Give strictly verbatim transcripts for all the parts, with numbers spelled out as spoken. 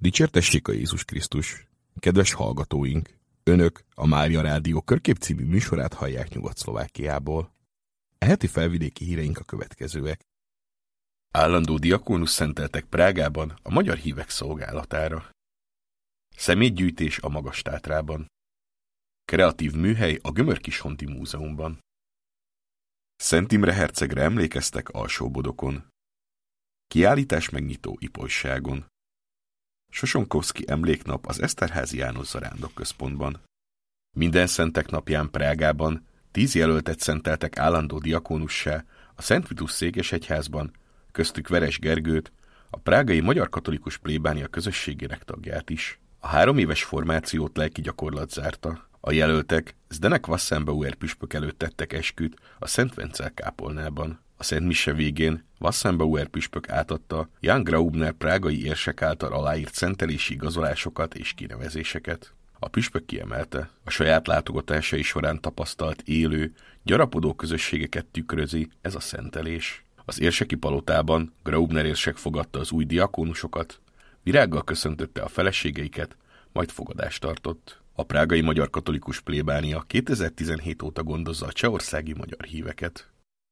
Dicsértessék a Jézus Krisztus! Kedves hallgatóink! Önök a Mária Rádió Körkép című műsorát hallják Nyugat-Szlovákiából. E heti felvidéki híreink a következőek. Állandó diakónus szenteltek Prágában a magyar hívek szolgálatára. Szemétgyűjtés a Magas-Tátrában. Kreatív műhely a Gömör-Kishonti Múzeumban. Szent Imre hercegre emlékeztek Alsó-Bodokon. Kiállítás megnyitó Ipolyságon. Sosonkovszky emléknap az Eszterházy János Zarándok Központban. Minden szentek napján Prágában tíz jelöltet szenteltek állandó diakónussá a Szent Vitus székesegyházban, köztük Veres Gergőt, a prágai magyar katolikus plébánia közösségének tagját is. A három éves formációt lelki gyakorlat zárta. A jelöltek Zdenek Wassembauer püspök előtt tettek esküt a Szent Vencel kápolnában. A Szent Mise végén Wassembauer püspök átadta Jan Graubner prágai érsek által aláírt szentelési igazolásokat és kinevezéseket. A püspök kiemelte, a saját látogatásai során tapasztalt élő, gyarapodó közösségeket tükrözi ez a szentelés. Az érseki palotában Graubner érsek fogadta az új diakónusokat, virággal köszöntötte a feleségeiket, majd fogadást tartott. A prágai magyar katolikus plébánia kétezer-tizenhét óta gondozza a csehországi magyar híveket.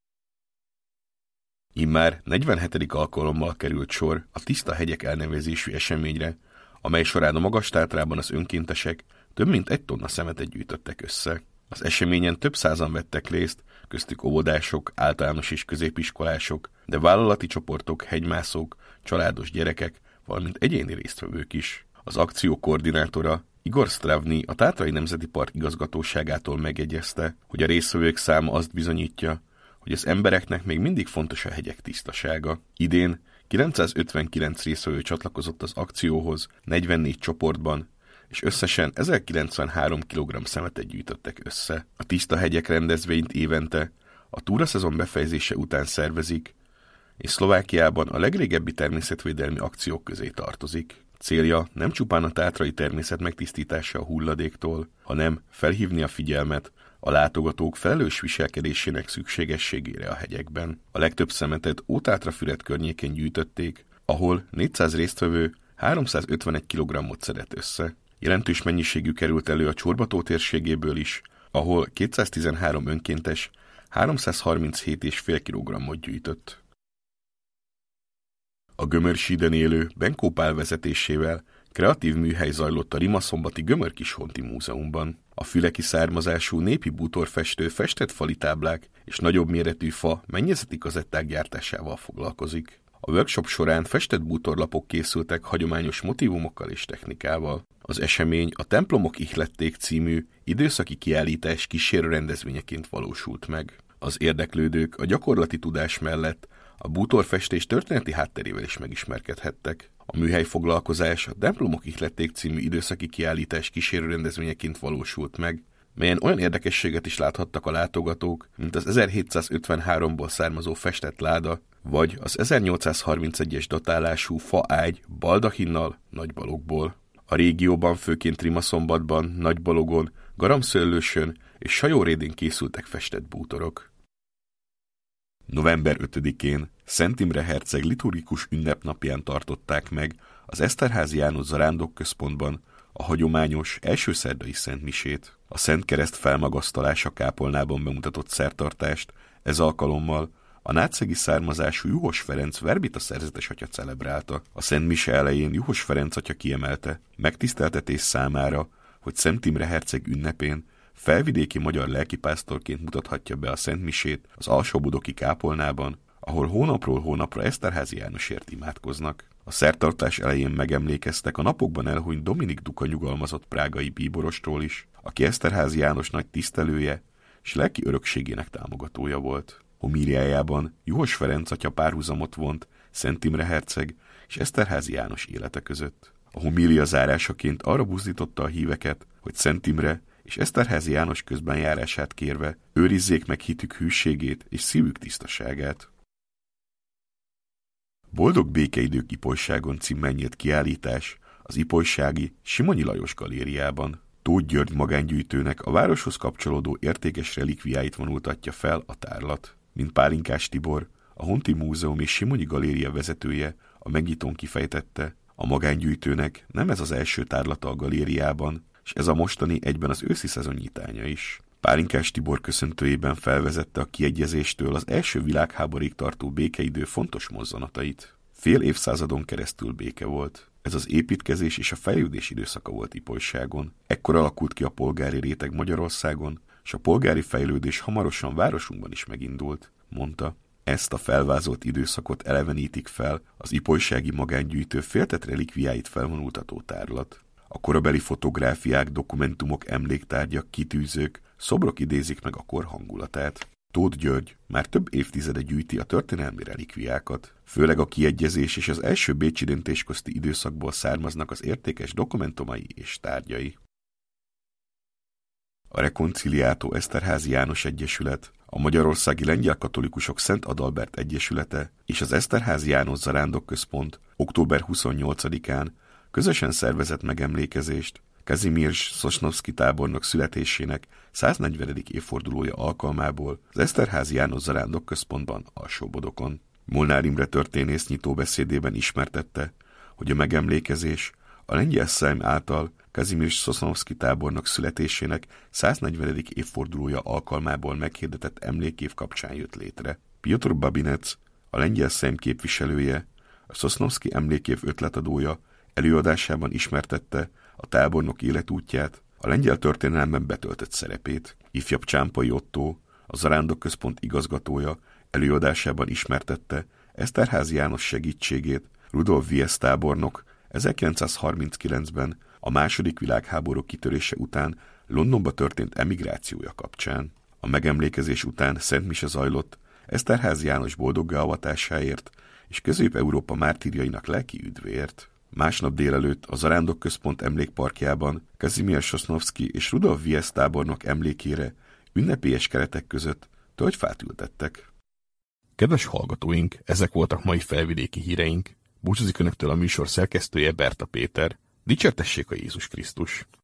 Immár negyvenhetedik alkalommal került sor a Tiszta hegyek elnevezésű eseményre, amely során a Magas-Tátrában az önkéntesek több mint egy tonna szemetet gyűjtöttek össze. Az eseményen több százan vettek részt, köztük óvodások, általános és középiskolások, de vállalati csoportok, hegymászók, családos gyerekek, valamint egyéni résztvevők is. Az akció koordinátora, Igor Stravny a Tátrai Nemzeti Park igazgatóságától megjegyezte, hogy a résztvevők száma azt bizonyítja, hogy az embereknek még mindig fontos a hegyek tisztasága. Idén kilencszázötvenkilenc résztvevő csatlakozott az akcióhoz negyvennégy csoportban, és összesen ezerkilencvenhárom kilogramm szemetet gyűjtöttek össze. A Tiszta hegyek rendezvényt évente a túraszezon befejezése után szervezik, és Szlovákiában a legrégebbi természetvédelmi akciók közé tartozik. Célja nem csupán a tátrai természet megtisztítása a hulladéktól, hanem felhívni a figyelmet a látogatók felelős viselkedésének szükségességére a hegyekben. A legtöbb szemetet Ótátrafüred környékén gyűjtötték, ahol négyszáz résztvevő háromszázötvenegy kilogrammot szedett össze. Jelentős mennyiségű került elő a Csorbató térségéből is, ahol kétszáztizenhárom önkéntes háromszázharminchét egész öt kilogrammot gyűjtött. A Gömör-síden élő Benkó Pál vezetésével kreatív műhely zajlott a Rimaszombati Gömör-Kishonti Múzeumban. A füleki származású népi bútorfestő festett fali táblák és nagyobb méretű fa mennyezeti kazetták gyártásával foglalkozik. A workshop során festett bútorlapok készültek hagyományos motívumokkal és technikával. Az esemény a Templomok ihlették című időszaki kiállítás kísérő rendezvényeként valósult meg. Az érdeklődők a gyakorlati tudás mellett a bútorfestés történeti hátterével is megismerkedhettek. A műhely foglalkozás a Templomok ihlették című időszaki kiállítás kísérő rendezvényeként valósult meg, melyen olyan érdekességet is láthattak a látogatók, mint az ezerhétszázötvenháromból származó festett láda, vagy az ezernyolcszázharmincegyes datálású faágy baldachinnal Nagybalogból. A régióban főként Rimaszombatban, Nagybalogon, Garamszöllősön és Sajórédén készültek festett bútorok. november ötödikén Szent Imre herceg liturgikus ünnepnapján tartották meg az Eszterházy János Zarándok Központban a hagyományos első szerdai szentmisét. A Szent Kereszt felmagasztalása kápolnában bemutatott szertartást ez alkalommal a nátszegi származású Juhos Ferenc verbita szerzetes atya celebrálta. A Szent Mise elején Juhos Ferenc atya kiemelte, megtiszteltetés számára, hogy Szent Imre herceg ünnepén felvidéki magyar lelkipásztorként mutathatja be a Szent Misét az Alsó-Bodoki kápolnában, ahol hónapról hónapra Eszterházy Jánosért imádkoznak. A szertartás elején megemlékeztek a napokban elhunyt Dominik Duka nyugalmazott prágai bíborostól is, aki Eszterházy János nagy tisztelője és lelki örökségének támogatója volt. Homíliájában Juhos Ferenc atya párhuzamot vont Szent Imre herceg és Eszterházy János élete között. A homília zárásaként arra buzdította a híveket, hogy Szent Imre és Eszterházy János közbenjárását kérve őrizzék meg hitük hűségét és szívük tisztaságát. Boldog békeidők Ipolyságon címmel nyílt kiállítás az ipolysági Simonyi Lajos galériában. Tóth György magángyűjtőnek a városhoz kapcsolódó értékes relikviáit vonultatja fel a tárlat. Mint Pálinkás Tibor, a Honti Múzeum és Simonyi Galéria vezetője a megnyitón kifejtette, a A magángyűjtőnek nem ez az első tárlata a galériában, és ez a mostani egyben az őszi szezon nyitánya is. Pálinkás Tibor köszöntőjében felvezette a kiegyezéstől az első világháborúig tartó békeidő fontos mozzanatait. Fél évszázadon keresztül béke volt. Ez az építkezés és a fejlődés időszaka volt Ipolyságon. Ekkor alakult ki a polgári réteg Magyarországon, és a polgári fejlődés hamarosan városunkban is megindult, mondta. Ezt a felvázolt időszakot elevenítik fel az ipolysági magángyűjtő féltett relikviáit felvonultató tárlat. A korabeli fotográfiák, dokumentumok, emléktárgyak, kitűzők, szobrok idézik meg a kor hangulatát. Tóth György már több évtizede gyűjti a történelmi relikviákat, főleg a kiegyezés és az első bécsi döntés közti időszakból származnak az értékes dokumentumai és tárgyai. A Reconciliato Eszterházy János Egyesület, a Magyarországi Lengyel Katolikusok Szent Adalbert Egyesülete és az Eszterházy János Zarándokközpont október huszonnyolcadikán közösen szervezett megemlékezést Kazimierz Sosnowski tábornok születésének száznegyvenedik évfordulója alkalmából az Eszterházy János Zarándokközpontban Alsó-Bodokon. Molnár Imre történész nyitóbeszédében ismertette, hogy a megemlékezés a lengyel Szejm által Kazimierz Sosnowski tábornok születésének száznegyvenedik évfordulója alkalmából meghirdetett emlékév kapcsán jött létre. Piotr Babinec, a lengyel Szejm képviselője, a Sosnowski emlékév ötletadója előadásában ismertette a tábornok életútját, a lengyel történelemben betöltött szerepét. Ifjabb Csámpai Ottó, a Zarándokközpont igazgatója előadásában ismertette Eszterházy János segítségét Rudolf Wies tábornok ezerkilencszázharminckilencben a második világháború kitörése után Londonba történt emigrációja kapcsán. A megemlékezés után szentmise zajlott Eszterházy János boldoggá avatásáért és Közép-Európa mártírjainak lelki üdvéért. Másnap délelőtt a Zarándokközpont emlékparkjában Kazimierz Sosnowski és Rudolf Wies tábornok emlékére ünnepélyes keretek között tölgyfát ültettek. Kedves hallgatóink, ezek voltak mai felvidéki híreink. Búcsúzik önöktől a műsor szerkesztője, Berta Péter. Dicsértessék a Jézus Krisztus!